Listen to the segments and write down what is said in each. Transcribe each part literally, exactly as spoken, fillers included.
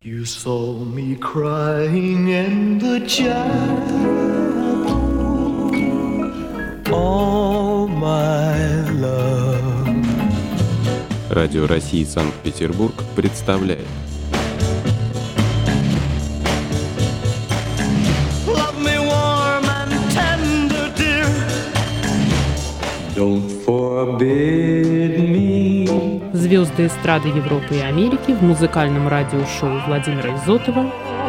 You saw me crying in the chapel, all my love. Радио России Санкт-Петербург представляет Love me warm and tender, dear. Don't forbid me. Звезды эстрады Европы и Америки в музыкальном радиошоу Владимира Изотова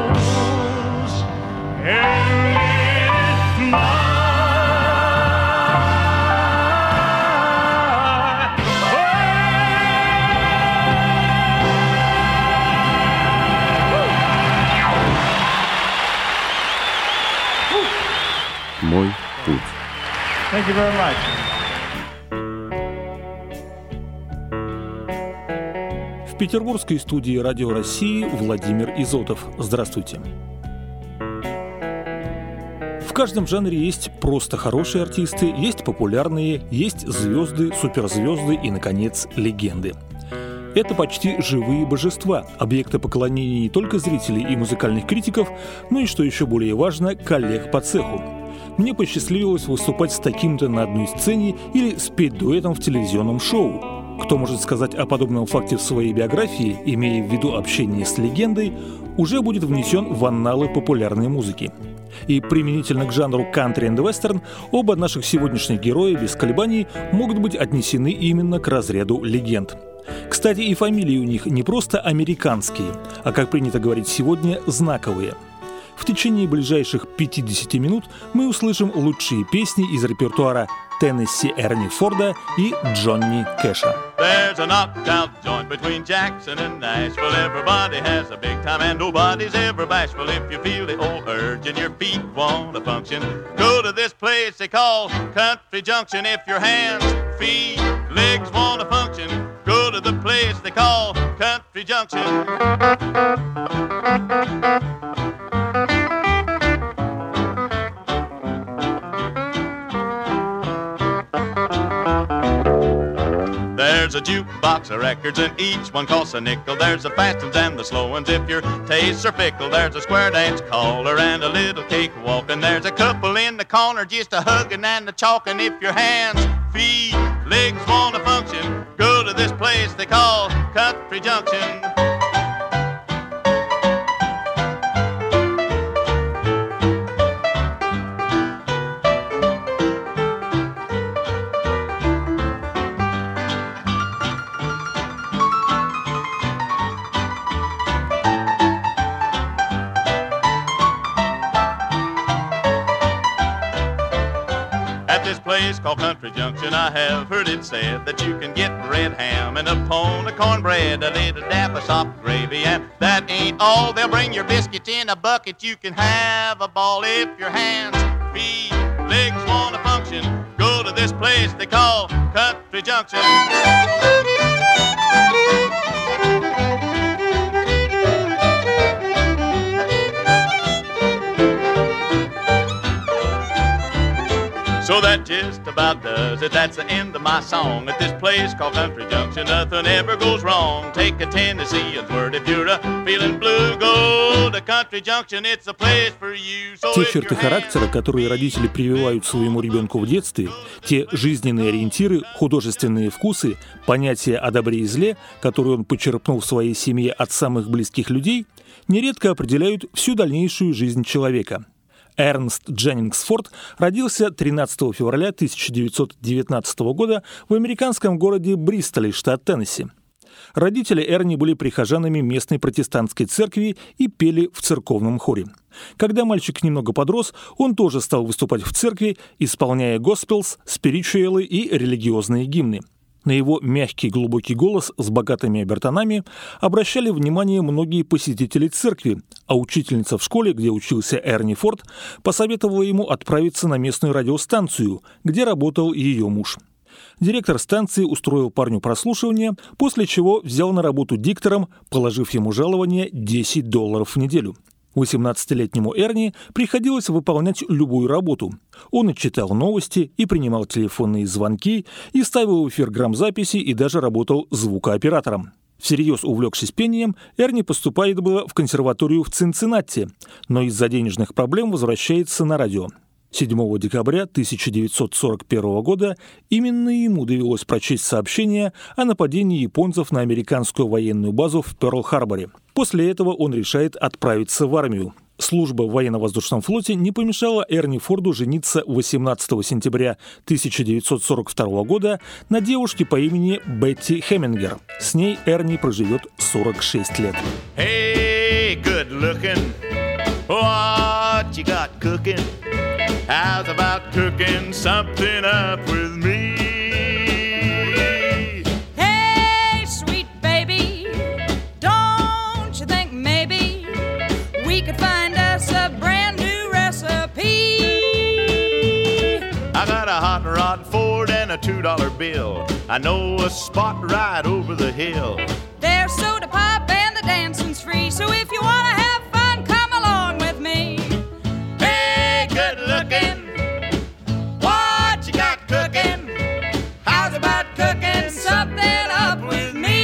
«Мой путь». Thank you very much. В петербургской студии Радио России Владимир Изотов. Здравствуйте. В каждом жанре есть просто хорошие артисты, есть популярные, есть звезды, суперзвезды и, наконец, легенды. Это почти живые божества, объекты поклонения не только зрителей и музыкальных критиков, но и, что еще более важно, коллег по цеху. Мне посчастливилось выступать с таким-то на одной сцене или спеть дуэтом в телевизионном шоу. Кто может сказать о подобном факте в своей биографии, имея в виду общение с легендой, уже будет внесен в анналы популярной музыки. И применительно к жанру кантри и вестерн оба наших сегодняшних героя без колебаний могут быть отнесены именно к разряду легенд. Кстати, и фамилии у них не просто американские, а, как принято говорить сегодня, знаковые. В течение ближайших пятидесяти минут мы услышим лучшие песни из репертуара Теннесси Эрни Форда и Джонни Кэша. There's a knockdown joint between Jackson and Nashville. Everybody has a big time and nobody's ever bashful. If you feel the old urge and your feet want to function, go to this place they call Country Junction. If your hands, feet, legs want to function, go to the place they call Country Junction. There's a jukebox of records and each one costs a nickel. There's the fast ones and the slow ones if your tastes are fickle. There's a square dance caller and a little cake walking. There's a couple in the corner just a hugging and a chalking. If your hands, feet, legs want to function, go to this place they call Country Junction. At this place called Country Junction, I have heard it said that you can get red ham and a pone of cornbread, a little dab of soft gravy, and that ain't all. They'll bring your biscuits in a bucket. You can have a ball if your hands, feet, legs want to function. Go to this place they call Country Junction. So that just about does it. That's the end of my song. At this place called Country Junction, nothing ever goes wrong. Take a Tennessean's word. If you're a feeling blue, go to Country Junction. It's a place for you. So Те черты характера, которые родители прививают своему ребенку в детстве, те жизненные ориентиры, художественные вкусы, понятия о добре и зле, которые он почерпнул в своей семье от самых близких людей, нередко определяют всю дальнейшую жизнь человека. Эрнст Дженнингс Форд родился тринадцатого февраля тысяча девятьсот девятнадцатого года в американском городе Бристоле, штат Теннесси. Родители Эрни были прихожанами местной протестантской церкви и пели в церковном хоре. Когда мальчик немного подрос, он тоже стал выступать в церкви, исполняя госпелс, спиричуэлы и религиозные гимны. На его мягкий глубокий голос с богатыми обертонами обращали внимание многие посетители церкви, а учительница в школе, где учился Эрни Форд, посоветовала ему отправиться на местную радиостанцию, где работал ее муж. Директор станции устроил парню прослушивание, после чего взял на работу диктором, положив ему жалование десять долларов в неделю. восемнадцатилетнему Эрни приходилось выполнять любую работу. Он и читал новости, и принимал телефонные звонки, и ставил в эфир грамзаписи, и даже работал звукооператором. Всерьез увлекшись пением, Эрни поступает было в консерваторию в Цинциннати, но из-за денежных проблем возвращается на радио. седьмого декабря тысяча девятьсот сорок первого года именно ему довелось прочесть сообщение о нападении японцев на американскую военную базу в Пёрл-Харборе. После этого он решает отправиться в армию. Служба в военно-воздушном флоте не помешала Эрни Форду жениться восемнадцатого сентября тысяча девятьсот сорок второго года на девушке по имени Бетти Хемингер. С ней Эрни проживет сорок шесть лет. Hey, good looking, what you got cooking? How's about cooking something up with me? Hey, sweet baby, don't you think maybe we could find us a brand new recipe? I got a hot rod Ford and a two dollar bill. I know a spot right over the hill. There's soda pop and the dancing's free, so if you wanna have fun, come along with me. Hey, good looking, what you got cooking? How's about cooking something up with me?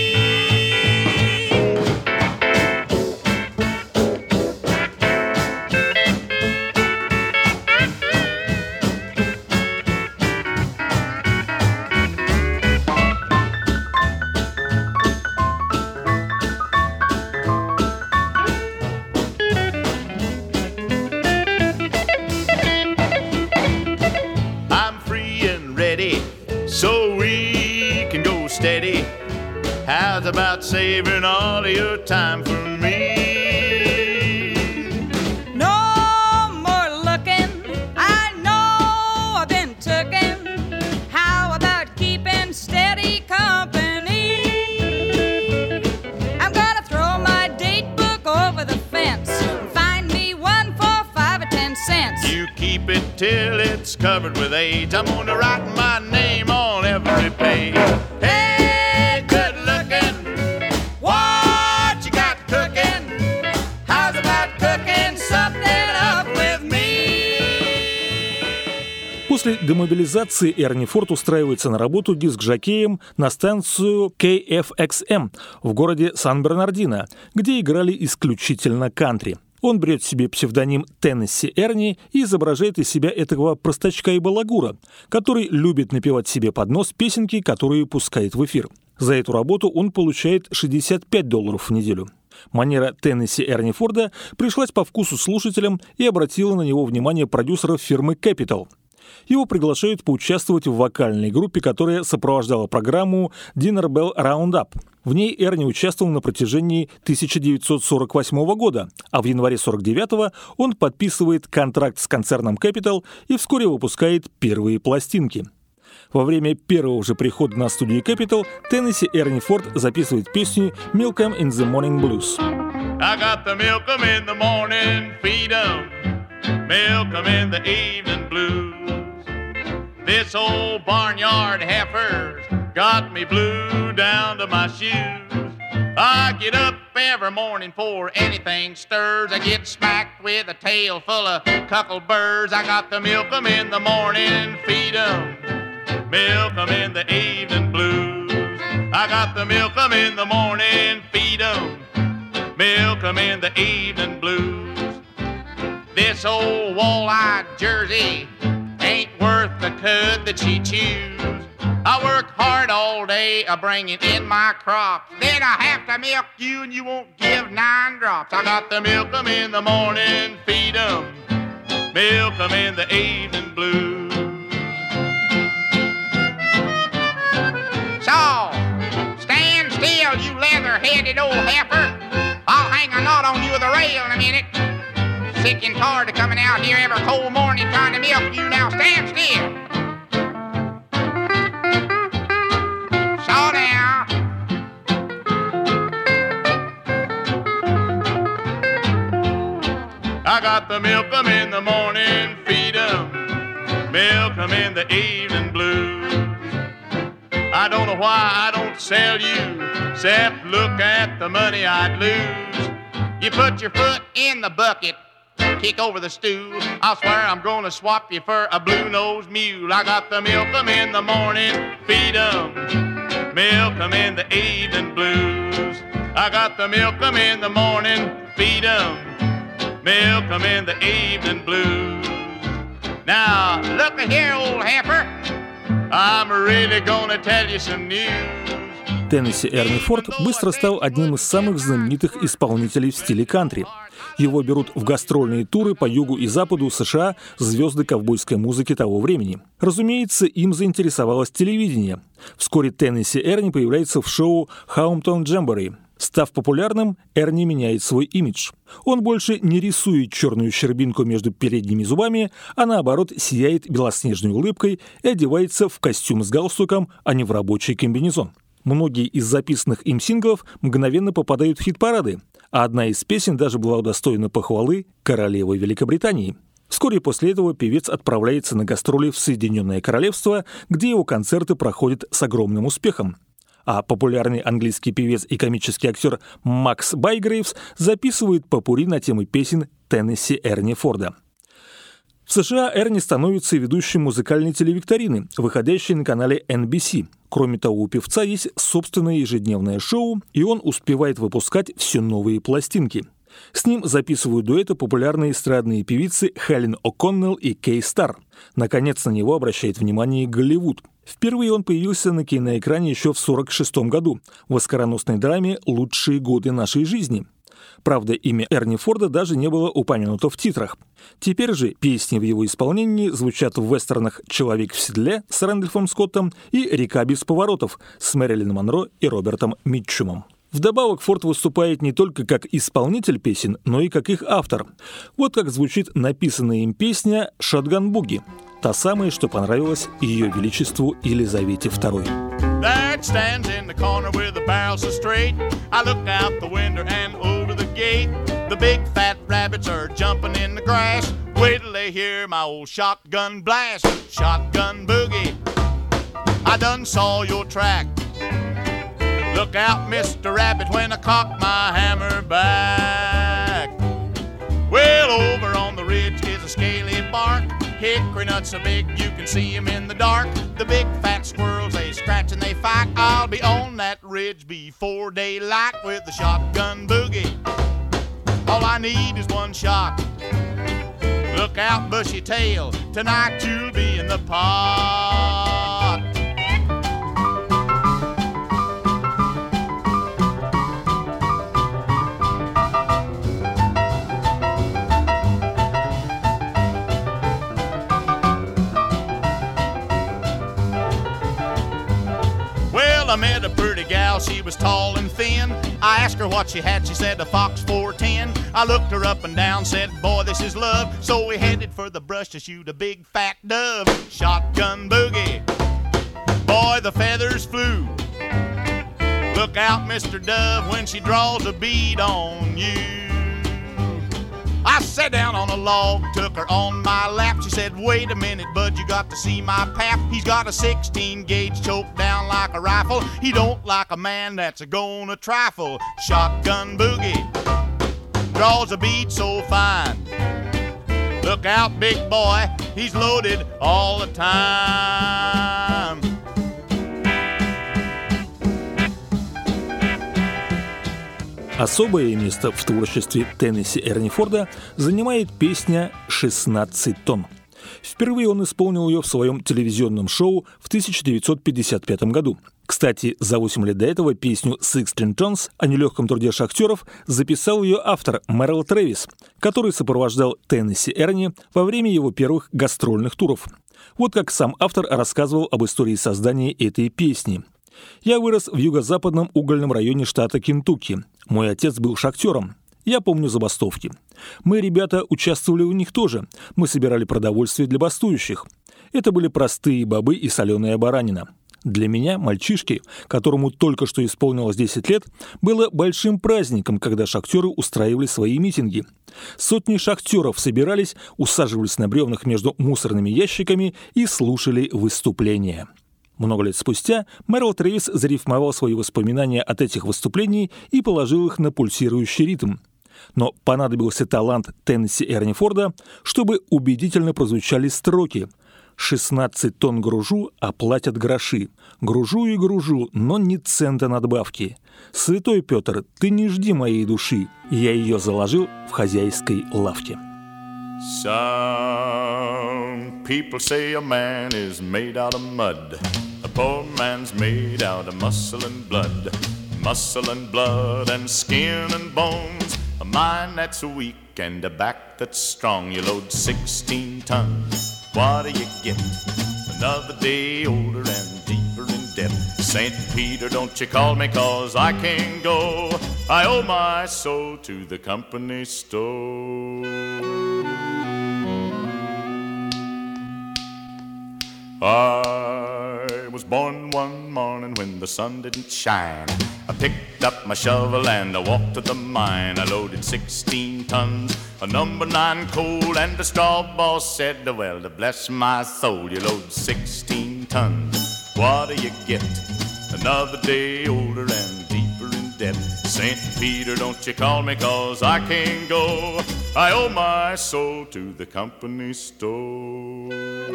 So we can go steady. How's about saving all of your time for me? No more looking, I know I've been tooken. How about keeping steady company? I'm gonna throw my date book over the fence and find me one for five or ten cents. You keep it till it's covered with age. I'm gonna write my name on every page. Hey, good looking, what you got cooking? How's about cooking something up with me? После демобилизации Эрни Форд устраивается на работу диск-жокеем на станцию кей эф экс эм в городе Сан-Бернардино, где играли исключительно кантри. Он берет себе псевдоним Теннесси Эрни и изображает из себя этого простачка и балагура, который любит напевать себе под нос песенки, которые пускает в эфир. За эту работу он получает шестьдесят пять долларов в неделю. Манера Теннесси Эрни Форда пришлась по вкусу слушателям и обратила на него внимание продюсеров фирмы Capitol. Его приглашают поучаствовать в вокальной группе, которая сопровождала программу Dinner Bell Roundup. В ней Эрни участвовал на протяжении тысяча девятьсот сорок восьмого года, а в январе сорок девятого он подписывает контракт с концерном Capitol и вскоре выпускает первые пластинки. Во время первого же прихода на студию Capitol Теннесси Эрни Форд записывает песню «Milk 'em in the Morning Blues». I got the milk 'em in the morning, feed 'em, milk 'em in the evening blues. This old barnyard heifer's got me blue down to my shoes. I get up every morning before anything stirs. I get smacked with a tail full of cuckold birds. I got to milk 'em in the morning, feed 'em, milk 'em in the evening blues. I got to milk 'em in the morning, feed 'em, milk 'em in the evening blues. This old wall-eyed Jersey ain't worth the cud that she chews. I work hard all day a bringing in my crops. Then I have to milk you and you won't give nine drops. I got to milk 'em in the morning, feed 'em, milk 'em in the evening blues. So, stand still, you leather-headed old heifer. I'll hang a knot on you with a rail in a minute. Sick and tired of coming out here every cold morning trying to milk you. Now stand still. So now. I got to milk 'em in the morning, feed 'em, milk 'em in the evening blues. I don't know why I don't sell you, except look at the money I'd lose. You put your foot in the bucket, kick over the stool. I swear I'm gonna swap you for a blue-nosed mule. I got to milk 'em in the morning, feed 'em, milk 'em in the evening blues. I got to milk 'em in the morning, feed 'em, milk 'em in the evening blues. Now, look here, old heifer, I'm really gonna tell you some news. Теннесси Эрни Форд быстро стал одним из самых знаменитых исполнителей в стиле кантри. Его берут в гастрольные туры по югу и западу США звезды ковбойской музыки того времени. Разумеется, им заинтересовалось телевидение. Вскоре Теннесси Эрни появляется в шоу «Хаумптон Джамбори». Став популярным, Эрни меняет свой имидж. Он больше не рисует черную щербинку между передними зубами, а наоборот сияет белоснежной улыбкой и одевается в костюм с галстуком, а не в рабочий комбинезон. Многие из записанных им синглов мгновенно попадают в хит-парады, а одна из песен даже была удостоена похвалы королевы Великобритании. Вскоре после этого певец отправляется на гастроли в Соединенное Королевство, где его концерты проходят с огромным успехом. А популярный английский певец и комический актер Макс Байгрейвс записывает попурри на темы песен Теннесси Эрни Форда. В США Эрни становится ведущим музыкальной телевикторины, выходящей на канале эн би си. Кроме того, у певца есть собственное ежедневное шоу, и он успевает выпускать все новые пластинки. С ним записывают дуэты популярные эстрадные певицы Хелен О'Коннелл и Кей Стар. Наконец, на него обращает внимание Голливуд. Впервые он появился на киноэкране еще в сорок шестом году в оскароносной драме «Лучшие годы нашей жизни». Правда, имя Эрни Форда даже не было упомянуто в титрах. Теперь же песни в его исполнении звучат в вестернах «Человек в седле» с Рэндольфом Скоттом и «Река без поворотов» с Мэрилин Монро и Робертом Митчумом. Вдобавок Форд выступает не только как исполнитель песен, но и как их автор. Вот как звучит написанная им песня «Шотган Буги», та самая, что понравилась Ее Величеству Елизавете второй. That stands in the corner with the barrels so straight. I look out the window and over the gate. The big fat rabbits are jumping in the grass. Wait till they hear my old shotgun blast. Shotgun boogie, I done saw your track. Look out, Mister Rabbit, when I cock my hammer back. Well, over on the ridge is a scaly bark. Hickory nuts so big you can see 'em in the dark. The big fat squirrels, they scratch and they fight. I'll be on that ridge before daylight with the shotgun boogie. All I need is one shot. Look out, bushy tail, tonight you'll be in the pot. I met a pretty gal, she was tall and thin. I asked her what she had, she said a Fox four ten. I looked her up and down, said, boy, this is love. So we headed for the brush to shoot a big fat dove. Shotgun boogie, boy, the feathers flew. Look out, Mister Dove, when she draws a bead on you. I sat down on a log, took her on my lap. She said, wait a minute, bud, you got to see my pap. He's got a sixteen gauge choked down like a rifle. He don't like a man that's a gonna trifle. Shotgun boogie, draws a bead so fine. Look out, big boy, he's loaded all the time. Особое место в творчестве Теннесси Эрни Форда занимает песня «шестнадцать тонн». Впервые он исполнил ее в своем телевизионном шоу в тысяча девятьсот пятьдесят пятом году. Кстати, за восемь лет до этого песню «Sixteen Tons» о нелегком труде шахтеров записал ее автор Мэрил Трэвис, который сопровождал Теннесси Эрни во время его первых гастрольных туров. Вот как сам автор рассказывал об истории создания этой песни. «Я вырос в юго-западном угольном районе штата Кентукки. Мой отец был шахтером. Я помню забастовки. Мы, ребята, участвовали в них тоже. Мы собирали продовольствие для бастующих. Это были простые бобы и соленая баранина. Для меня, мальчишки, которому только что исполнилось десять лет, было большим праздником, когда шахтеры устраивали свои митинги. Сотни шахтеров собирались, усаживались на бревнах между мусорными ящиками и слушали выступления». Много лет спустя Мэрил Трэвис зарифмовал свои воспоминания от этих выступлений и положил их на пульсирующий ритм. Но понадобился талант Теннесси Эрни Форда, чтобы убедительно прозвучали строки шестнадцать тонн гружу, а платят гроши. Гружу и гружу, но ни цента надбавки. Святой Петр, ты не жди моей души. Я ее заложил в хозяйской лавке. Some people say a man is made out of mud. A poor man's made out of muscle and blood. Muscle and blood and skin and bones. A mind that's weak and a back that's strong. You load sixteen tons. What do you get? Another day older and deeper in debt. Saint Peter, don't you call me, cause I can't go. I owe my soul to the company store. I was born one morning when the sun didn't shine. I picked up my shovel and I walked to the mine. I loaded sixteen tons of number nine coal, and the straw boss said, well, to bless my soul, you load sixteen tons. What do you get? Another day older and deeper in debt. Saint Peter, don't you call me, cause I can't go. I owe my soul to the company store.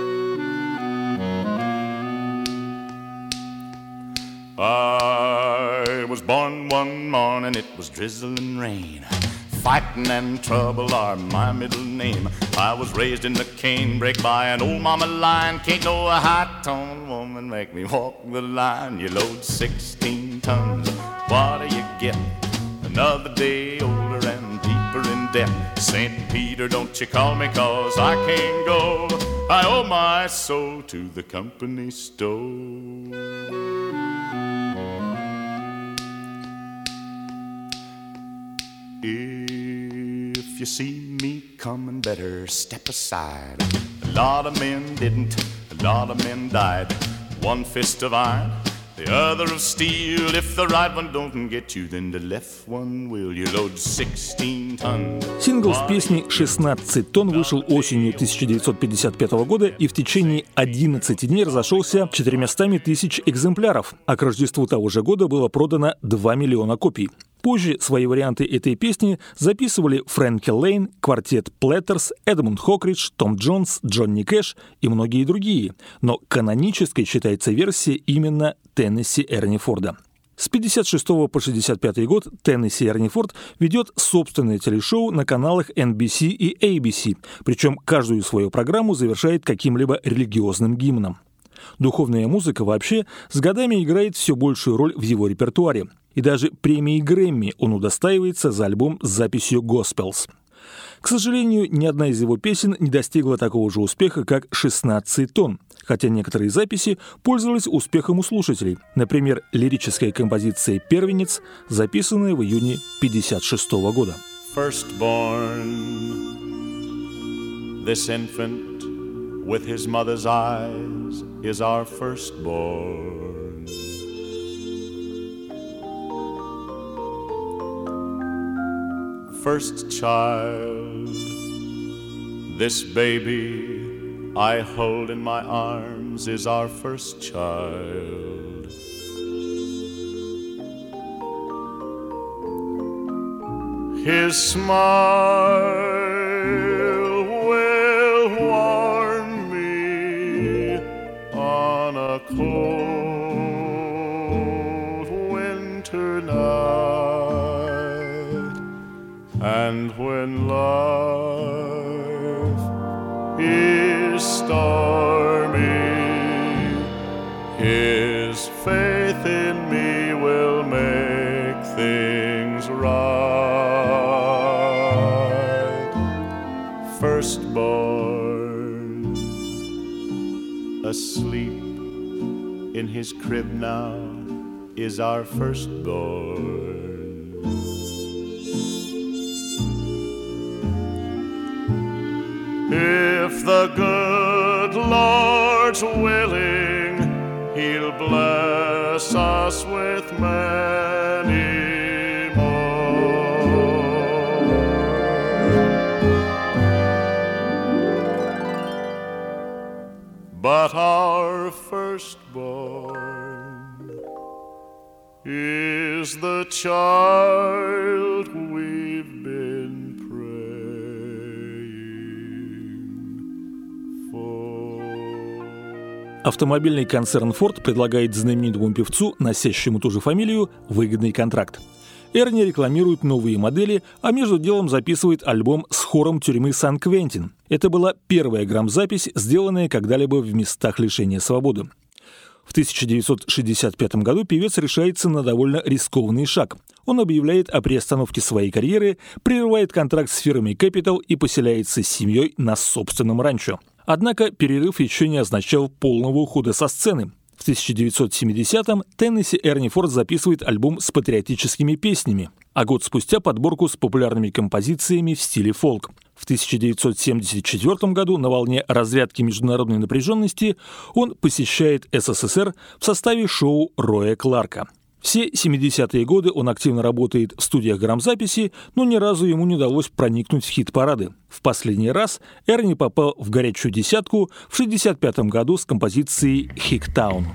I was born one morning, it was drizzling rain. Fighting and trouble are my middle name. I was raised in the canebrake by an old mama lion. Can't no high-toned woman make me walk the line. You load sixteen tons, what do you get? Another day older and deeper in debt. Saint Peter, don't you call me, cause I can't go. I owe my soul to the company store. If you see me coming, better step aside. A lot of men didn't, a lot of men died. One fist of iron, the other of steel. If the right one don't get you, then the left one will. You load sixteen tons. Сингл с песней «шестнадцать тонн» вышел осенью тысяча девятьсот пятьдесят пятого года и в течение одиннадцати дней разошелся четырьмястами тысяч экземпляров, а к Рождеству того же года было продано два миллиона копий. Позже свои варианты этой песни записывали Фрэнки Лейн, квартет Плеттерс, Эдмунд Хокридж, Том Джонс, Джонни Кэш и многие другие. Но канонической считается версия именно Теннесси Эрни Форда. С пятьдесят шестого по шестьдесят пятый год Теннесси Эрни Форд ведет собственное телешоу на каналах эн би си и эй би си, причем каждую свою программу завершает каким-либо религиозным гимном. Духовная музыка вообще с годами играет все большую роль в его репертуаре. И даже премии Грэмми он удостаивается за альбом с записью «Gospels». К сожалению, ни одна из его песен не достигла такого же успеха, как «шестнадцать тонн», хотя некоторые записи пользовались успехом у слушателей. Например, лирическая композиция «Первенец», записанная в июне пятьдесят шестого года. Firstborn, this infant with his mother's eyes is our firstborn. First child, this baby I hold in my arms is our first child. His smile will warm me on a cold winter night. And when life is stormy, his faith in me will make things right. Firstborn, asleep in his crib now is our firstborn. If the good Lord's willing, He'll bless us with many more. But our firstborn is the child we've been praying for. Автомобильный концерн Ford предлагает знаменитому певцу, носящему ту же фамилию, выгодный контракт. Эрни рекламирует новые модели, а между делом записывает альбом с хором тюрьмы Сан-Квентин. Это была первая грамзапись, сделанная когда-либо в местах лишения свободы. В тысяча девятьсот шестьдесят пятом году певец решается на довольно рискованный шаг. Он объявляет о приостановке своей карьеры, прерывает контракт с фирмой Capitol и поселяется с семьей на собственном ранчо. Однако перерыв еще не означал полного ухода со сцены. В тысяча девятьсот семидесятом Теннесси Эрни Форд записывает альбом с патриотическими песнями, а год спустя подборку с популярными композициями в стиле фолк. В тысяча девятьсот семьдесят четвёртом году на волне разрядки международной напряженности он посещает СССР в составе шоу Роя Кларка. Все семидесятые годы он активно работает в студиях грамзаписи, но ни разу ему не удалось проникнуть в хит-парады. В последний раз Эрни попал в горячую десятку в шестьдесят пятом году с композицией «Hicktown».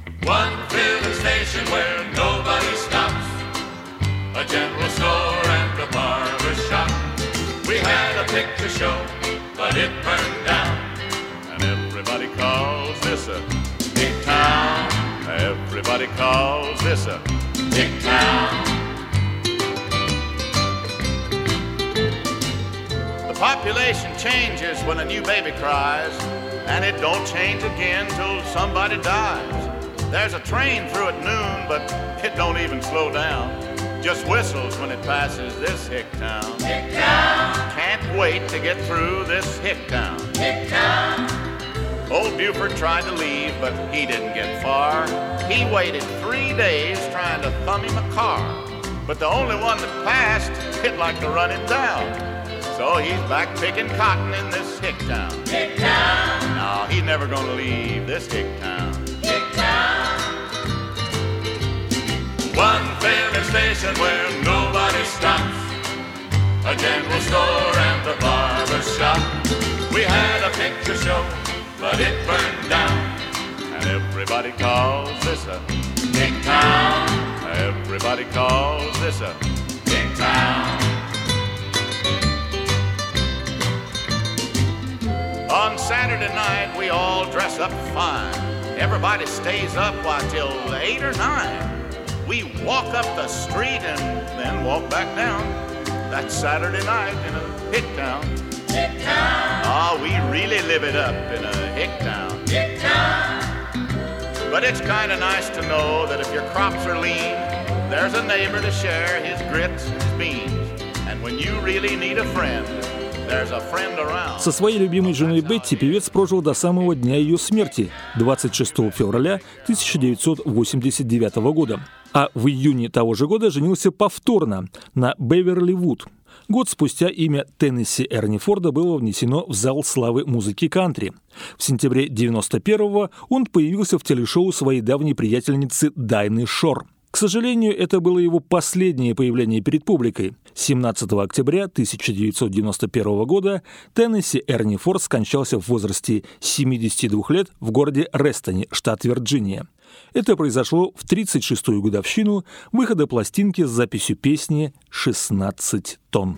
Everybody calls this a big town. The population changes when a new baby cries, and it don't change again till somebody dies. There's a train through at noon, but it don't even slow down. Just whistles when it passes this hick town. Hick town. Can't wait to get through this hick town. Hick town. Old Buford tried to leave, but he didn't get far. He waited three days trying to thumb him a car. But the only one that passed hit like to run him down. So he's back picking cotton in this hick town. Hick town. No, he's never gonna leave this hick town. Hick town. One filling station where nobody stops. A general store and a barber shop. We had a picture show, but it burned down, and everybody calls this a big town. Everybody calls this a big town. On Saturday night, we all dress up fine. Everybody stays up, why, till eight or nine. We walk up the street and then walk back down. That's Saturday night in a hick town. Hick town. Oh, we really live it up in a hick town. Hick town. But it's kind of nice to know that if your crops are lean, there's a neighbor to share his grits and his beans. And when you really need a friend, there's a friend around. Со своей любимой женой Бетти певец прожил до самого дня ее смерти, двадцать шестого февраля тысяча девятьсот восемьдесят девятого года. А в июне того же года женился повторно на Беверли Вуд. Год спустя имя Теннесси Эрни Форда было внесено в зал славы музыки кантри. В сентябре девяносто первого он появился в телешоу своей давней приятельницы Дайны Шор. К сожалению, это было его последнее появление перед публикой. семнадцатого октября тысяча девятьсот девяносто первого года Теннесси Эрни Форд скончался в возрасте семидесяти двух лет в городе Рестоне, штат Вирджиния. Это произошло в тридцать шестую годовщину выхода пластинки с записью песни «шестнадцать тонн».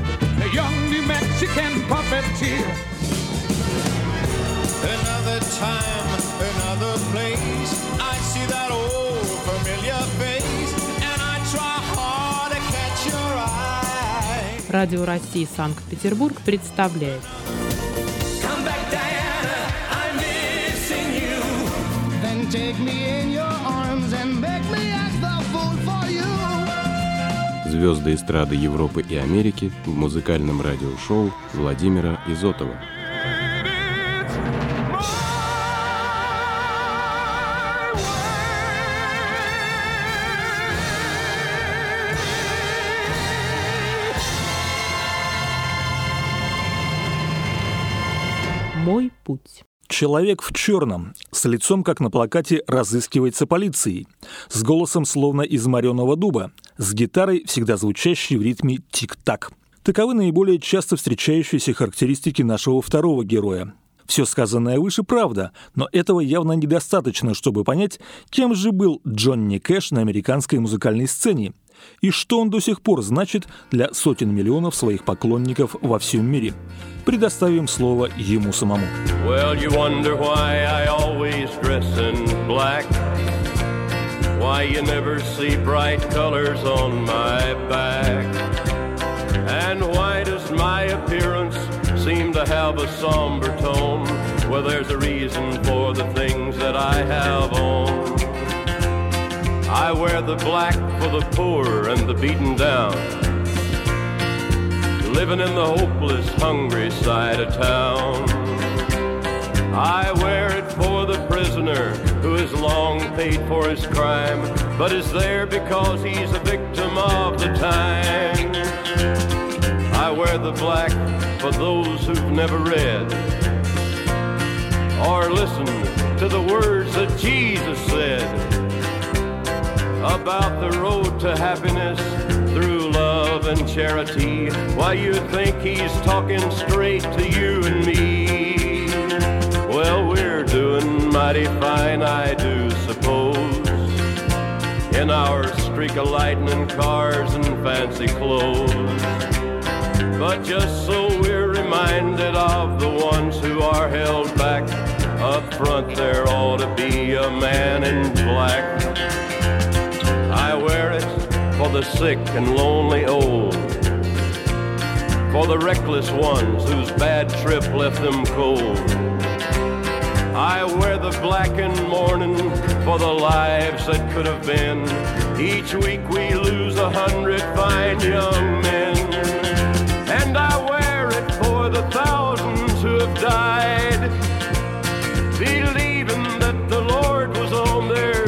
Радио России Санкт-Петербург представляет Звезды эстрады Европы и Америки в музыкальном радиошоу Владимира Изотова. «Мой путь». Человек в черном, с лицом, как на плакате, разыскивается полицией, с голосом, словно из мореного дуба, с гитарой, всегда звучащей в ритме тик-так. Таковы наиболее часто встречающиеся характеристики нашего второго героя. Все сказанное выше правда, но этого явно недостаточно, чтобы понять, кем же был Джонни Кэш на американской музыкальной сцене и что он до сих пор значит для сотен миллионов своих поклонников во всем мире. Предоставим слово ему самому. Well, you wonder why I always dress in black. Why you never see bright colors on my back. And why does my appearance seem to have a somber tone? Well, there's a reason for the things that I have on. I wear the black for the poor and the beaten down, living in the hopeless, hungry side of town. I wear it for the prisoner who has long paid for his crime, but is there because he's a victim of the time. I wear the black for those who've never read or listened to the words that Jesus said about the road to happiness through love and charity. Why, you think he's talking straight to you and me? Well, we're doing mighty fine, I do suppose, in our streak of lightning cars and fancy clothes. But just so we're reminded of the ones who are held back, up front there ought to be a man in black. I wear it for the sick and lonely old, for the reckless ones whose bad trip left them cold. I wear the black in mourning for the lives that could have been. Each week we lose a hundred fine young men. And I wear it for the thousands who have died, believing that the Lord was on their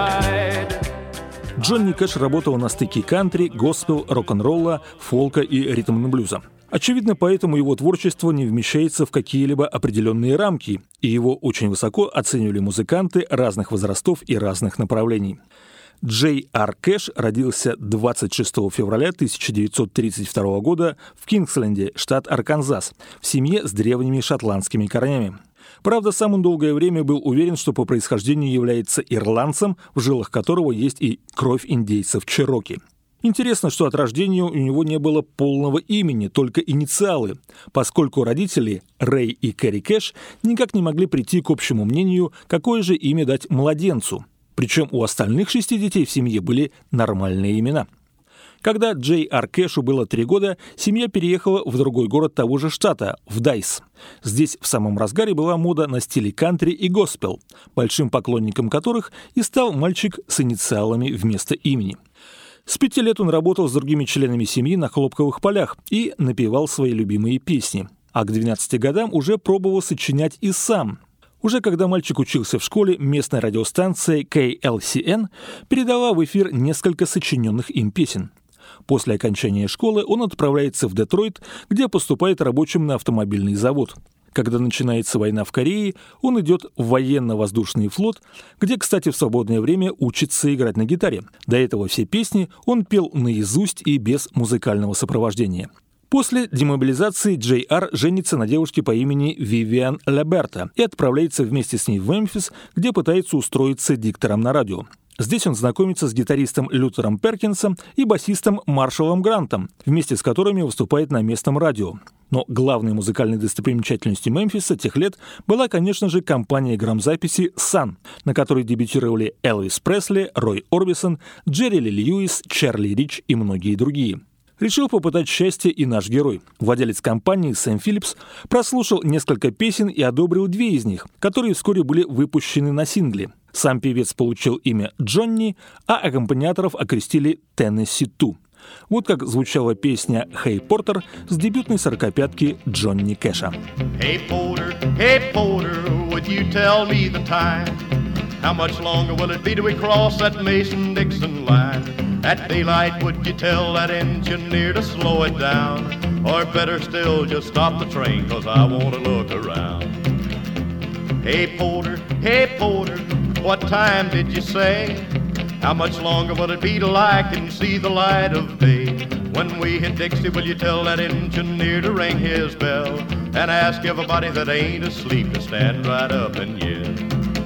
side. Джонни Кэш работал на стыке кантри, госпел, рок-н-ролла, фолка и ритм-н-блюза. Очевидно, поэтому его творчество не вмещается в какие-либо определенные рамки, и его очень высоко оценивали музыканты разных возрастов и разных направлений. Джей Ар Кэш родился двадцать шестого февраля тысяча девятьсот тридцать второго года в Кингсленде, штат Арканзас, в семье с древними шотландскими корнями. Правда, сам он долгое время был уверен, что по происхождению является ирландцем, в жилах которого есть и кровь индейцев Чероки. Интересно, что от рождения у него не было полного имени, только инициалы, поскольку родители, Рэй и Кэрри Кэш, никак не могли прийти к общему мнению, какое же имя дать младенцу. Причем у остальных шести детей в семье были нормальные имена. Когда Джей Ар Кэшу было три года, семья переехала в другой город того же штата, в Дайс. Здесь в самом разгаре была мода на стили кантри и госпел, большим поклонником которых и стал мальчик с инициалами вместо имени. С пяти лет он работал с другими членами семьи на хлопковых полях и напевал свои любимые песни. А к двенадцати годам уже пробовал сочинять и сам. Уже когда мальчик учился в школе, местная радиостанция кей эл си эн передала в эфир несколько сочиненных им песен. После окончания школы он отправляется в Детройт, где поступает рабочим на автомобильный завод. Когда начинается война в Корее, он идет в военно-воздушный флот, где, кстати, в свободное время учится играть на гитаре. До этого все песни он пел наизусть и без музыкального сопровождения. После демобилизации Джей Ар женится на девушке по имени Вивиан Леберта и отправляется вместе с ней в Мемфис, где пытается устроиться диктором на радио. Здесь он знакомится с гитаристом Лютером Перкинсом и басистом Маршалом Грантом, вместе с которыми выступает на местном радио. Но главной музыкальной достопримечательностью Мемфиса тех лет была, конечно же, компания грамзаписи «Сан», на которой дебютировали Элвис Пресли, Рой Орбисон, Джерри Ли Льюис, Чарли Рич и многие другие. Решил попытать счастье и наш герой. Владелец компании Сэм Филлипс прослушал несколько песен и одобрил две из них, которые вскоре были выпущены на сингле. Сам певец получил имя Джонни, а аккомпаниаторов окрестили Теннесси Ту. Вот как звучала песня «Hey Porter» с дебютной сорокопятки Джонни Кэша. Hey Porter, hey Porter, would you tell me the time? How much longer will it be till we cross that Mason-Dixon line? At daylight, would you tell that engineer to slow it down? Or better still, just stop the train, cause I want to look around. Hey Porter, hey Porter, what time did you say? How much longer will it be till I can see the light of day? When we hit Dixie, will you tell that engineer to ring his bell and ask everybody that ain't asleep to stand right up and yell.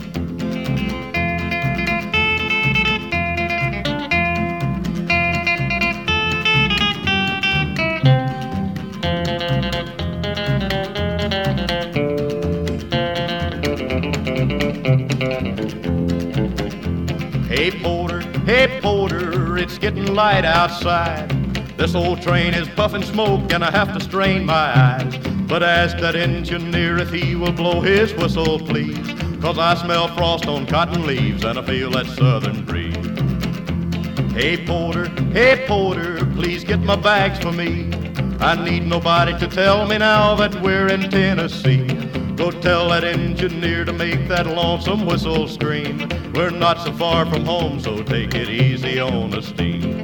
Hey porter, hey porter, it's getting light outside. This old train is puffing smoke and I have to strain my eyes. But ask that engineer if he will blow his whistle, please, 'cause I smell frost on cotton leaves and I feel that southern breeze. Hey porter, hey porter, please get my bags for me. I need nobody to tell me now that we're in Tennessee. Go tell that engineer to make that lonesome whistle scream. We're not so far from home, so take it easy on the steam.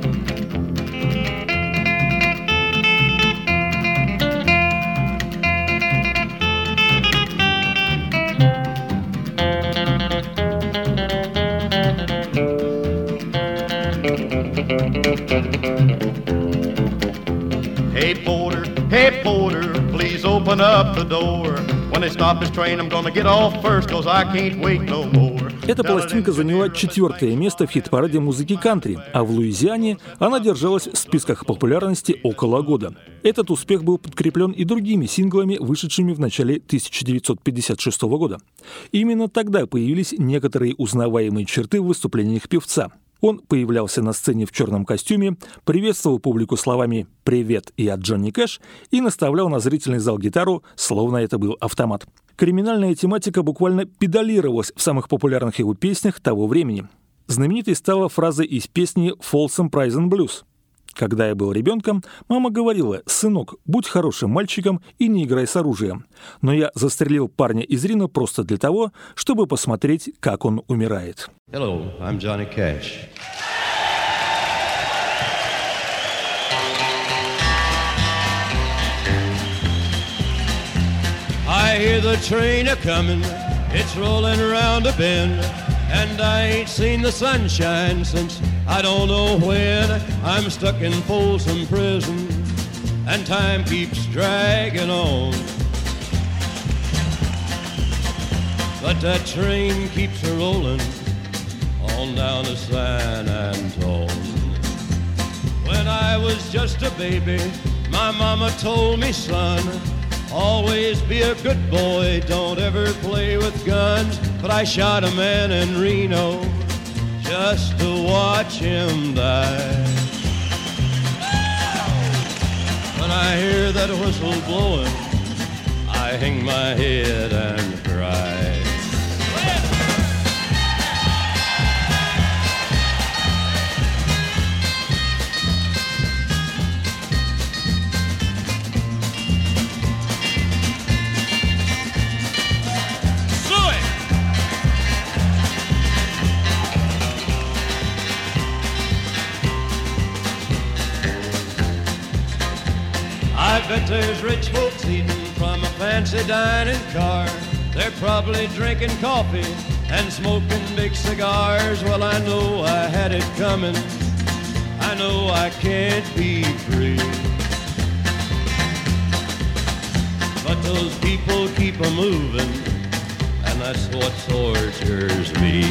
Hey porter, hey porter, please open up the door. When they stop this train, I'm gonna get off first, 'cause I can't wait no more. Эта пластинка заняла четвертое место в хит-параде музыки кантри, а в Луизиане она держалась в списках популярности около года. Этот успех был подкреплен и другими синглами, вышедшими в начале тысяча девятьсот пятьдесят шестого года. Именно тогда появились некоторые узнаваемые черты в выступлениях певца. Он появлялся на сцене в черном костюме, приветствовал публику словами «Привет, я Джонни Кэш» и наставлял на зрительный зал гитару, словно это был автомат. Криминальная тематика буквально педалировалась в самых популярных его песнях того времени. Знаменитой стала фраза из песни «Folsom Prison Blues». Когда я был ребенком, мама говорила: «Сынок, будь хорошим мальчиком и не играй с оружием». Но я застрелил парня из Рино просто для того, чтобы посмотреть, как он умирает. Hello, I'm Johnny Cash. I hear the train a-comin', it's rollin' around a bend, and I ain't seen the sunshine since I don't know when. I'm stuck in Folsom Prison, and time keeps dragging on. But that train keeps a-rollin' on down to San Antone. When I was just a baby, my mama told me, son, always be a good boy, don't ever play with guns. But I shot a man in Reno just to watch him die. When I hear that whistle blowing, I hang my head and cry. I bet there's rich folks eating from a fancy dining car. They're probably drinking coffee and smoking big cigars. Well, I know I had it coming. I know I can't be free. But those people keep a moving, and that's what tortures me.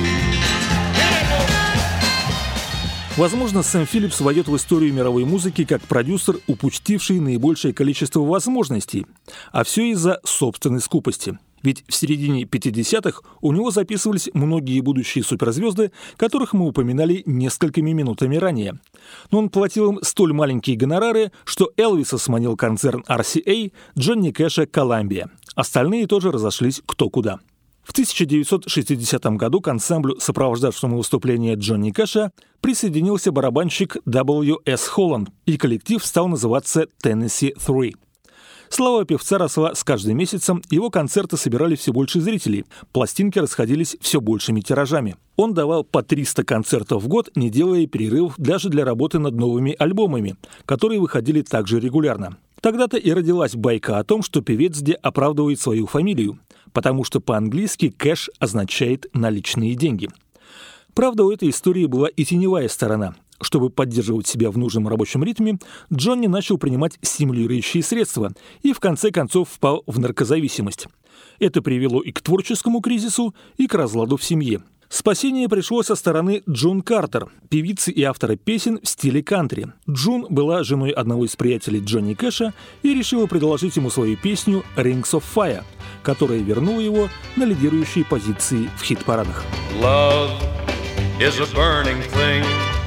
Возможно, Сэм Филлипс войдет в историю мировой музыки как продюсер, упустивший наибольшее количество возможностей. А все из-за собственной скупости. Ведь в середине пятидесятых у него записывались многие будущие суперзвезды, которых мы упоминали несколькими минутами ранее. Но он платил им столь маленькие гонорары, что Элвиса сманил концерн ар си эй, Джонни Кэша — Columbia. Остальные тоже разошлись кто куда. В тысяча девятьсот шестидесятом году к ансамблю, сопровождавшему выступление Джонни Кэша, присоединился барабанщик дабл ю эс Холланд, и коллектив стал называться Tennessee три. Слава певца росла с каждым месяцем, его концерты собирали все больше зрителей, пластинки расходились все большими тиражами. Он давал по триста концертов в год, не делая перерывов даже для работы над новыми альбомами, которые выходили также регулярно. Тогда-то и родилась байка о том, что певец где оправдывает свою фамилию, потому что по-английски «кэш» означает «наличные деньги». Правда, у этой истории была и теневая сторона. Чтобы поддерживать себя в нужном рабочем ритме, Джонни начал принимать стимулирующие средства и в конце концов впал в наркозависимость. Это привело и к творческому кризису, и к разладу в семье. Спасение пришло со стороны Джун Картер, певицы и автора песен в стиле кантри. Джун была женой одного из приятелей Джонни Кэша и решила предложить ему свою песню «Rings of Fire», которая вернула его на лидирующие позиции в хит-парадах. Love is a burning thing,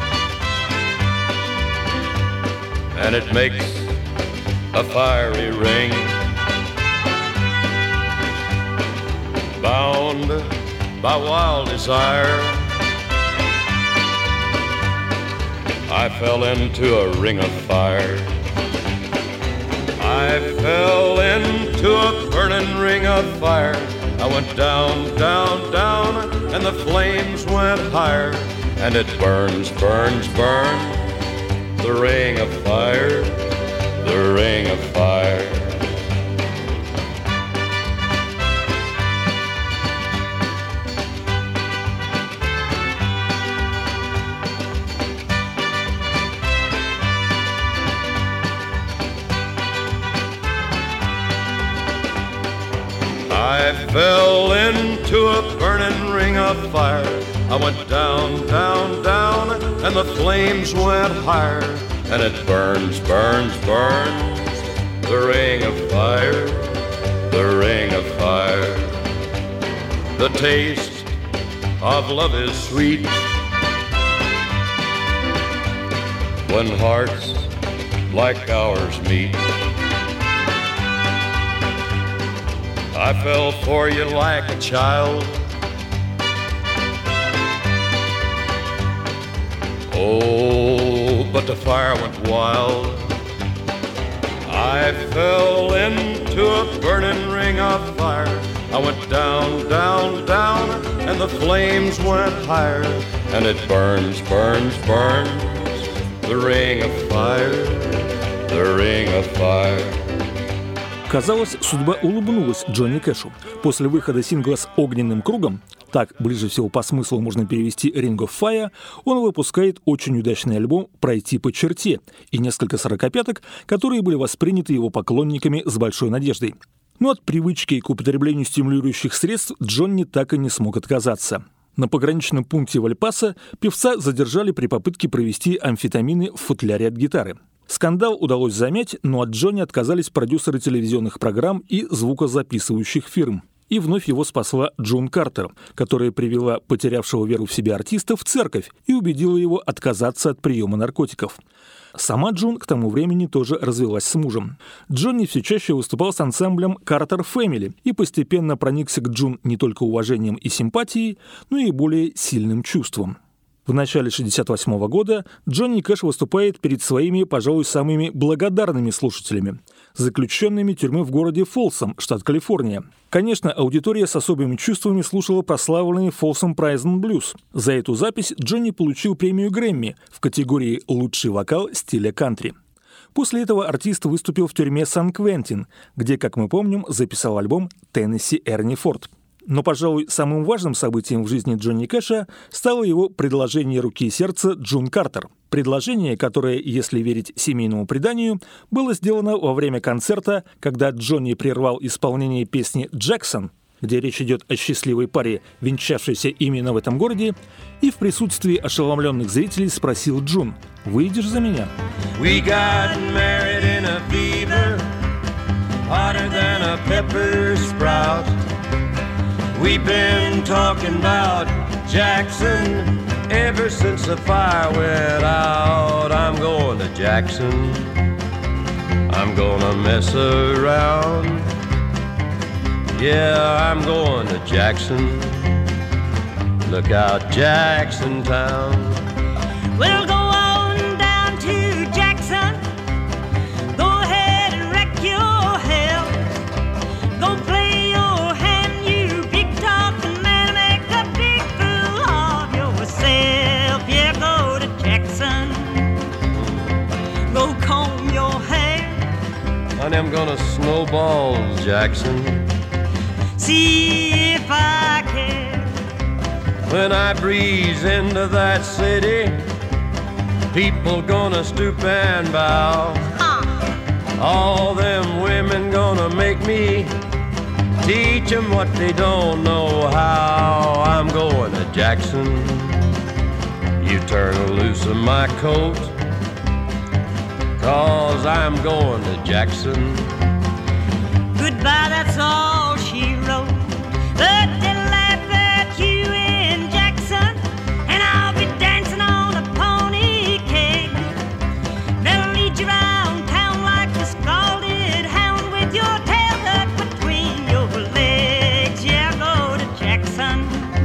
and it makes a fiery ring. Bound by wild desire, I fell into a ring of fire. I fell into a burning ring of fire. I went down, down, down, and the flames went higher. And it burns, burns, burns, the ring of fire, the ring of fire. I fell into a burning ring of fire. I went down, down, down, and the flames went higher. And it burns, burns, burns, the ring of fire, the ring of fire. The taste of love is sweet when hearts like ours meet. I fell for you like a child. Oh, but the fire went wild. I fell into a burning ring of fire. I went down, down, down, and the flames went higher. And it burns, burns, burns, the ring of fire, the ring of fire. Казалось, судьба улыбнулась Джонни Кэшу. После выхода сингла с огненным кругом, так ближе всего по смыслу можно перевести Ring of Fire, он выпускает очень удачный альбом «Пройти по черте» и несколько сорокопяток, которые были восприняты его поклонниками с большой надеждой. Но от привычки к употреблению стимулирующих средств Джонни так и не смог отказаться. На пограничном пункте Вальпаса певца задержали при попытке провести амфетамины в футляре от гитары. Скандал удалось замять, но от Джонни отказались продюсеры телевизионных программ и звукозаписывающих фирм. И вновь его спасла Джун Картер, которая привела потерявшего веру в себя артиста в церковь и убедила его отказаться от приема наркотиков. Сама Джун к тому времени тоже развелась с мужем. Джонни все чаще выступал с ансамблем «Картер Фэмили» и постепенно проникся к Джун не только уважением и симпатией, но и более сильным чувством. В начале шестьдесят восьмого года Джонни Кэш выступает перед своими, пожалуй, самыми благодарными слушателями – заключенными тюрьмы в городе Фолсом, штат Калифорния. Конечно, аудитория с особыми чувствами слушала прославленный Folsom Prison Blues. За эту запись Джонни получил премию Грэмми в категории «Лучший вокал стиля кантри». После этого артист выступил в тюрьме Сан-Квентин, где, как мы помним, записал альбом «Теннесси Эрни Форд». Но, пожалуй, самым важным событием в жизни Джонни Кэша стало его предложение руки и сердца Джун Картер. Предложение, которое, если верить семейному преданию, было сделано во время концерта, когда Джонни прервал исполнение песни «Джексон», где речь идет о счастливой паре, венчавшейся именно в этом городе, и в присутствии ошеломленных зрителей спросил Джун: «Выйдешь за меня?» We got married in a fever, hotter than a pepper sprout. We've been talking about Jackson ever since the fire went out. I'm going to Jackson, I'm gonna mess around. Yeah, I'm going to Jackson, look out Jackson Town. We'll go on down to Jackson, go ahead and wreck your hell, go play Honey, I'm gonna snowball Jackson, see if I can. When I breeze into that city, people gonna stoop and bow. All them women gonna make me teach them what they don't know how. I'm going to Jackson. You turn loose of my coat, 'cause I'm going to Jackson. Goodbye, that's all she wrote. But they'll laugh at you in Jackson, and I'll be dancing on a pony keg. They'll lead you around town like a scalded hound with your tail tucked between your legs. Yeah, go to Jackson,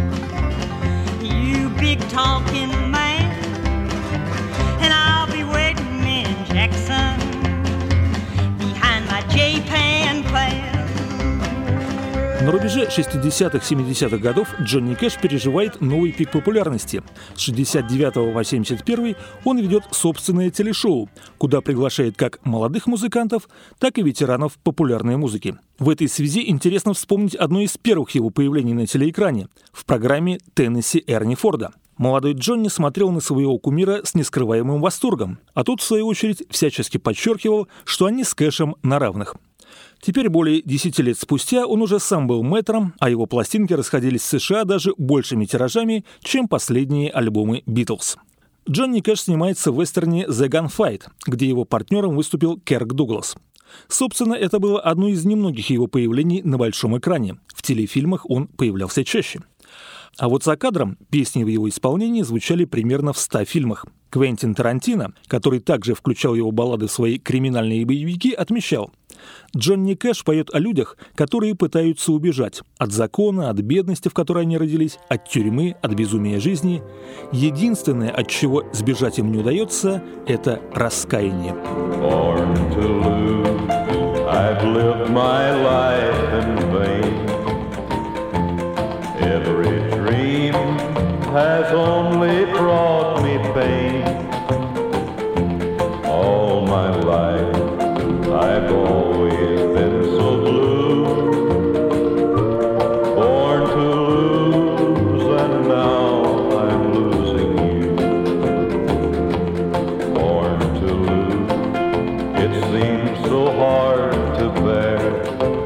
you big talking man, and I'll be waiting in Jackson behind my J-Pan plan. На рубеже шестидесятых-семидесятых годов Джонни Кэш переживает новый пик популярности. С шестьдесят девятого по семьдесят первый он ведет собственное телешоу, куда приглашает как молодых музыкантов, так и ветеранов популярной музыки. В этой связи интересно вспомнить одно из первых его появлений на телеэкране в программе «Теннесси Эрни Форда». Молодой Джонни смотрел на своего кумира с нескрываемым восторгом, а тот, в свою очередь, всячески подчеркивал, что они с Кэшем на равных. Теперь, более десяти лет спустя, он уже сам был мэтром, а его пластинки расходились в США даже большими тиражами, чем последние альбомы «Битлз». Джонни Кэш снимается в вестерне «The Gunfight», где его партнером выступил Кирк Дуглас. Собственно, это было одно из немногих его появлений на большом экране. В телефильмах он появлялся чаще. А вот за кадром песни в его исполнении звучали примерно в ста фильмах. Квентин Тарантино, который также включал его баллады в свои криминальные боевики, отмечал: Джонни Кэш поет о людях, которые пытаются убежать от закона, от бедности, в которой они родились, от тюрьмы, от безумия жизни. Единственное, от чего сбежать им не удается, это раскаяние. Has only brought me pain. All my life I've always been so blue, born to lose, and now I'm losing you. Born to lose, it seems so hard to bear.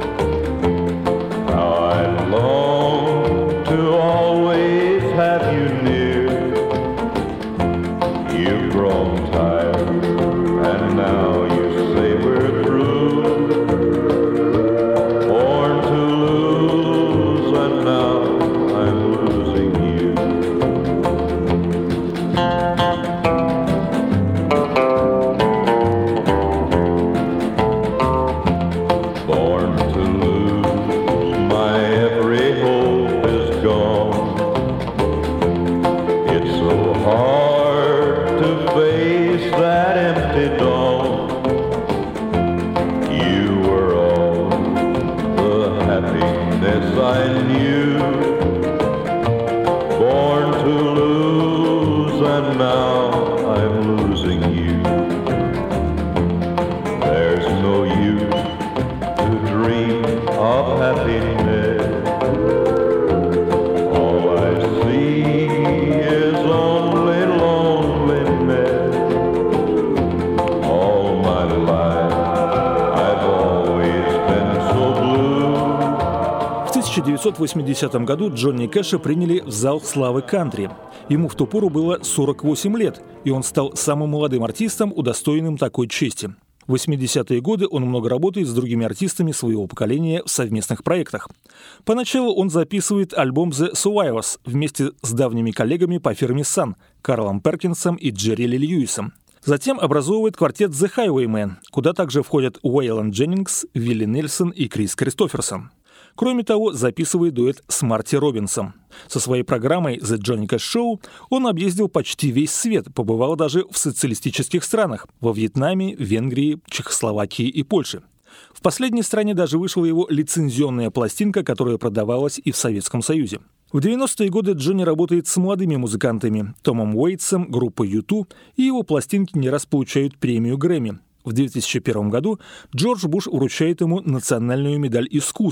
How I long to always have you near. You've grown tired, and now you say we're through. Born to lose, and now I'm losing you. Born to lose, my every hope is gone. So hard to face that empty dawn. You were all the happiness I knew. Born to lose, and now I'm losing you. There's no use to dream of happiness. All I see is only loneliness. All my life I've always been so blue. В тысяча девятьсот восьмидесятом году Джонни Кэша приняли в зал славы кантри. Ему в ту пору было сорок восемь лет, и он стал самым молодым артистом, удостоенным такой чести. В восьмидесятые годы он много работает с другими артистами своего поколения в совместных проектах. Поначалу он записывает альбом The Survivors вместе с давними коллегами по фирме Sun Карлом Перкинсом и Джерри Ли Льюисом. Затем образовывает квартет The Highwaymen, куда также входят Уэйлон Дженнингс, Вилли Нельсон и Крис Кристоферсон. Кроме того, записывает дуэт с Марти Робинсом. Со своей программой The Johnny Cash Show он объездил почти весь свет, побывал даже в социалистических странах – во Вьетнаме, Венгрии, Чехословакии и Польше. В последней стране даже вышла его лицензионная пластинка, которая продавалась и в Советском Союзе. В девяностые годы Джонни работает с молодыми музыкантами – Томом Уэйтсом, группой ю ту, и его пластинки не раз получают премию Грэмми. В две тысячи первом году Джордж Буш вручает ему национальную медаль искусств.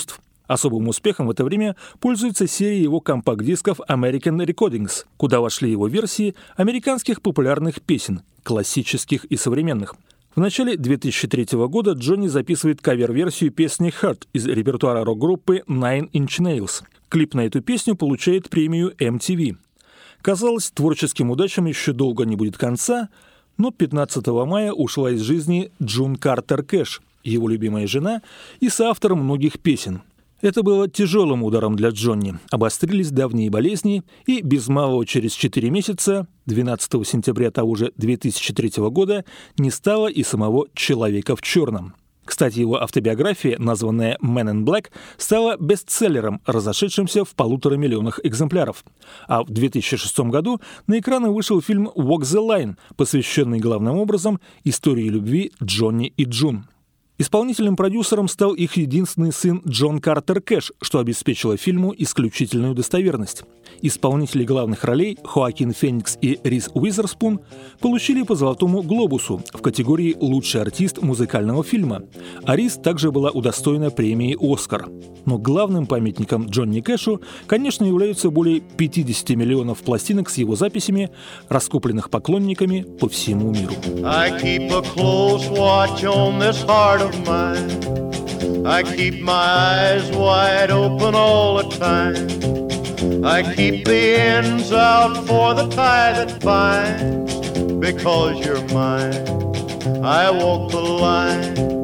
Особым успехом в это время пользуется серия его компакт-дисков American Recordings, куда вошли его версии американских популярных песен, классических и современных. В начале две тысячи третьего года Джонни записывает кавер-версию песни «Hurt» из репертуара рок-группы Nine Inch Nails. Клип на эту песню получает премию эм ти ви. Казалось, творческим удачам еще долго не будет конца, но пятнадцатого мая ушла из жизни Джун Картер Кэш, его любимая жена и соавтор многих песен. Это было тяжелым ударом для Джонни. Обострились давние болезни, и без малого через четыре месяца, двенадцатого сентября того же две тысячи третьего года, не стало и самого «Человека в черном». Кстати, его автобиография, названная «Man in Black», стала бестселлером, разошедшимся в полутора миллионах экземпляров. А в две тысячи шестом году на экраны вышел фильм «Walk the Line», посвященный главным образом истории любви Джонни и Джун. Исполнителем-продюсером стал их единственный сын Джон Картер Кэш, что обеспечило фильму исключительную достоверность. Исполнители главных ролей Хоакин Феникс и Риз Уизерспун получили по «Золотому глобусу» в категории «Лучший артист музыкального фильма», а Риз также была удостоена премии «Оскар». Но главным памятником Джонни Кэшу, конечно, являются более пятьдесят миллионов пластинок с его записями, раскупленных поклонниками по всему миру. I keep a close watch on this heart of mine. I keep my eyes wide open all the time. I keep the ends out for the tie that binds. Because you're mine, I walk the line.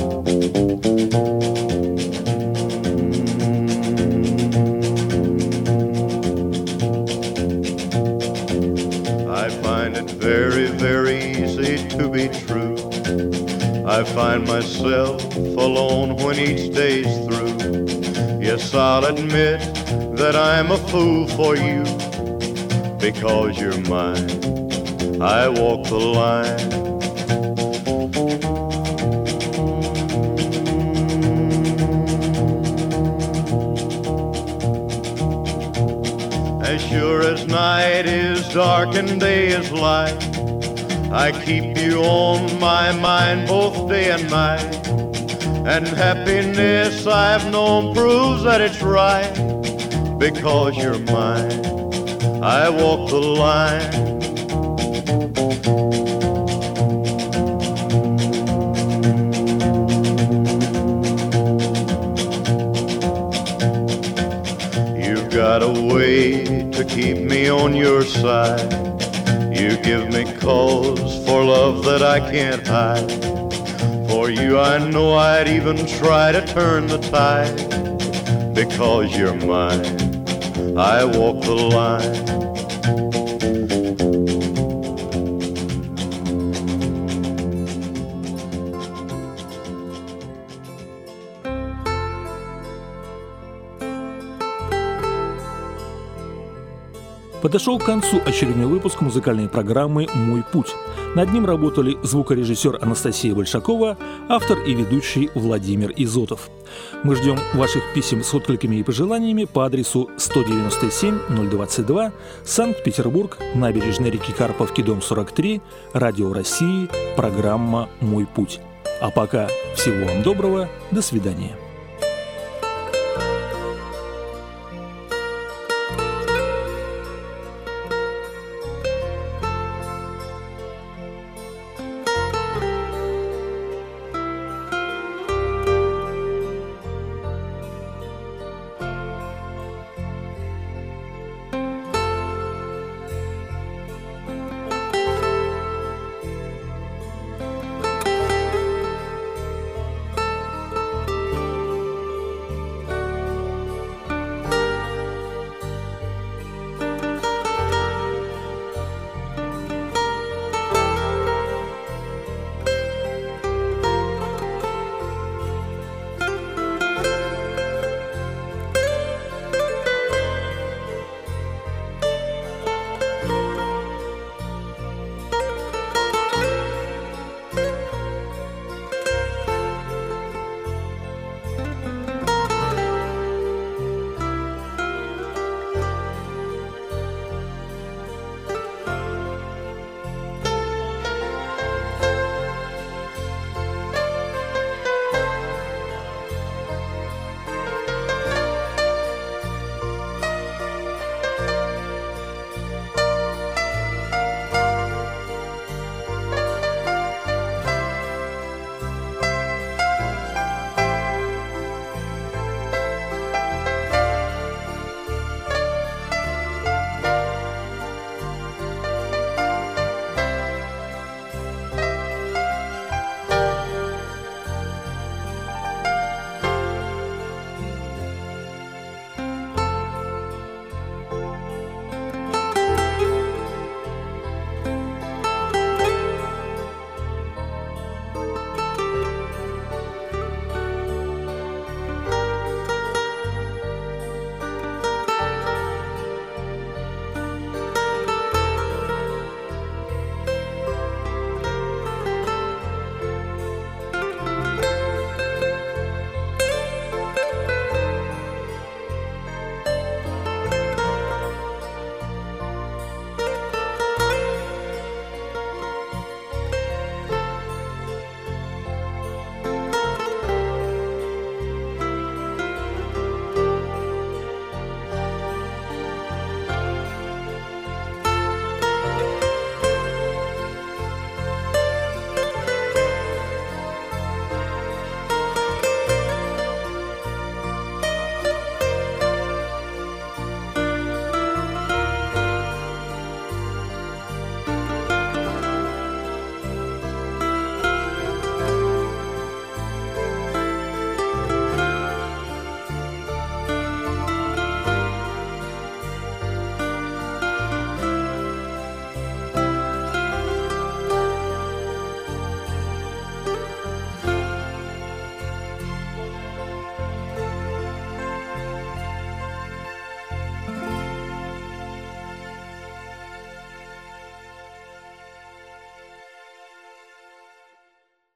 I find it very, very easy to be true. I find myself alone when each day's through. Yes, I'll admit that I'm a fool for you. Because you're mine, I walk the line. As sure as night is dark and day is light, I keep you on my mind both day and night. And happiness I've known proves that it's right. Because you're mine, I walk the line. You've got a way to keep me on your side. You give me cause for love that I can't hide. For you I know I'd even try to turn the tide. Because you're mine, I walk the line. Подошел к концу очередной выпуск музыкальной программы «Мой путь». Над ним работали звукорежиссер Анастасия Большакова, автор и ведущий Владимир Изотов. Мы ждем ваших писем с откликами и пожеланиями по адресу сто девяносто семь ноль двадцать два, Санкт-Петербург, набережная реки Карповки, дом сорок три, Радио России, программа «Мой путь». А пока всего вам доброго, до свидания.